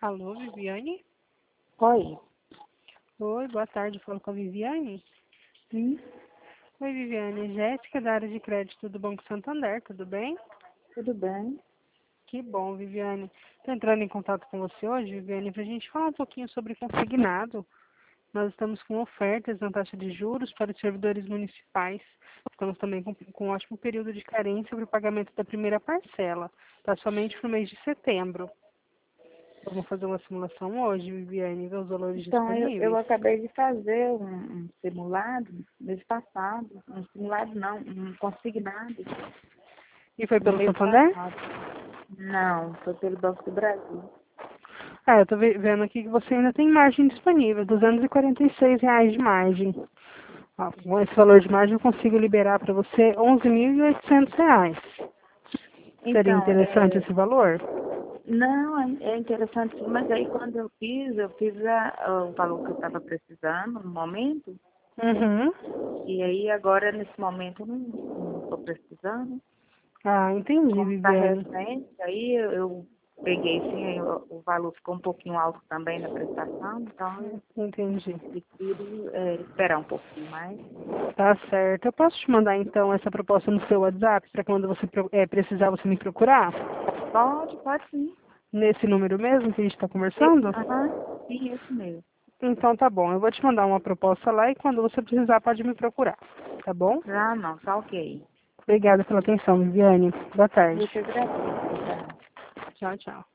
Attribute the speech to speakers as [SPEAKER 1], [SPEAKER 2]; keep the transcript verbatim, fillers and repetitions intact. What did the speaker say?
[SPEAKER 1] Alô, Viviane?
[SPEAKER 2] Oi.
[SPEAKER 1] Oi, boa tarde, falo com a Viviane.
[SPEAKER 2] Sim,
[SPEAKER 1] Oi, Viviane, Jéssica da área de crédito do Banco Santander, tudo bem?
[SPEAKER 2] tudo bem?
[SPEAKER 1] Que bom, Viviane. Estou entrando em contato com você hoje, Viviane, para a gente falar um pouquinho sobre consignado. Nós estamos com ofertas na taxa de juros para os servidores municipais. Estamos também com, com um ótimo período de carência para o pagamento da primeira parcela, tá? Somente para o mês de setembro. Vamos fazer uma simulação hoje, Viviane, ver os valores
[SPEAKER 2] Então, eu, eu
[SPEAKER 1] disponíveis.
[SPEAKER 2] acabei de fazer um, um simulado mês passado. Um simulado não, um consignado
[SPEAKER 1] E foi
[SPEAKER 2] no
[SPEAKER 1] pelo
[SPEAKER 2] mês
[SPEAKER 1] Santander?
[SPEAKER 2] passado. Não, foi pelo Banco do Brasil.
[SPEAKER 1] Ah, eu tô ve- vendo aqui que você ainda tem margem disponível, duzentos e quarenta e seis reais de margem. Ó, com esse valor de margem eu consigo liberar para você onze mil e oitocentos reais. Seria
[SPEAKER 2] Então,
[SPEAKER 1] interessante
[SPEAKER 2] é,
[SPEAKER 1] esse valor?
[SPEAKER 2] não, é é interessante, sim, mas aí quando eu fiz, eu fiz a, o valor que eu estava precisando no momento,
[SPEAKER 1] Uhum.
[SPEAKER 2] e aí agora, nesse momento, eu não estou precisando.
[SPEAKER 1] Ah, entendi,
[SPEAKER 2] Como está
[SPEAKER 1] Viviane.
[SPEAKER 2] recente, aí eu, eu peguei sim, aí o, o valor ficou um pouquinho alto também na prestação, então eu
[SPEAKER 1] Entendi.
[SPEAKER 2] prefiro é, esperar um pouquinho mais.
[SPEAKER 1] Tá certo. Eu posso te mandar então essa proposta no seu WhatsApp para quando você pro- eh, precisar você me procurar?
[SPEAKER 2] Pode, pode sim.
[SPEAKER 1] Nesse número mesmo que a gente está
[SPEAKER 2] E-
[SPEAKER 1] conversando?
[SPEAKER 2] Aham, sim, esse mesmo.
[SPEAKER 1] Então tá bom. Eu vou te mandar uma proposta lá e quando você precisar pode me procurar. Tá bom?
[SPEAKER 2] Ah, não, tá ok.
[SPEAKER 1] Obrigada pela atenção, Viviane. Boa tarde.
[SPEAKER 2] Eu que agradeço. Boa tarde.
[SPEAKER 1] Tchau, tchau.